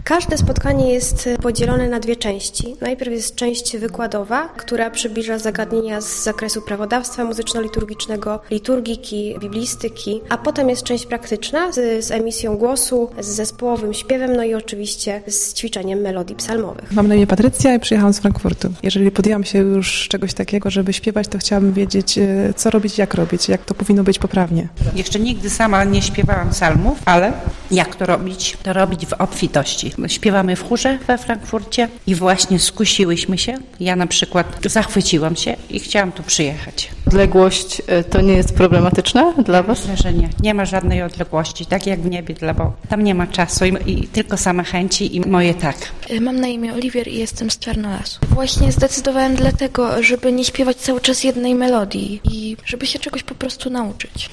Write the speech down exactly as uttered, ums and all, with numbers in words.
Każde spotkanie jest podzielone na dwie części. Najpierw jest część wykładowa, która przybliża zagadnienia z zakresu prawodawstwa muzyczno-liturgicznego, liturgiki, biblistyki, a potem jest część praktyczna z, z emisją głosu, z zespołowym śpiewem, no i oczywiście z ćwiczeniem melodii psalmowych. Mam na imię Patrycja i przyjechałam z Frankfurtu. Jeżeli podjęłam się już czegoś takiego, żeby śpiewać, to chciałabym wiedzieć, co robić, jak robić, jak to powinno być poprawnie. Jeszcze nigdy sama nie śpiewałam psalmów, ale jak to robić? To robić w obfitości. Śpiewamy w chórze we Frankfurcie i właśnie skusiłyśmy się. Ja na przykład zachwyciłam się i chciałam tu przyjechać. Odległość to nie jest problematyczna dla Was? Myślę, że nie. Nie ma żadnej odległości, tak jak w niebie dla Boga. Tam nie ma czasu i, i tylko same chęci i moje tak. Mam na imię Oliwier i jestem z Czarnolasu. Właśnie zdecydowałem dlatego, żeby nie śpiewać cały czas jednej melodii i żeby się czegoś po prostu nauczyć.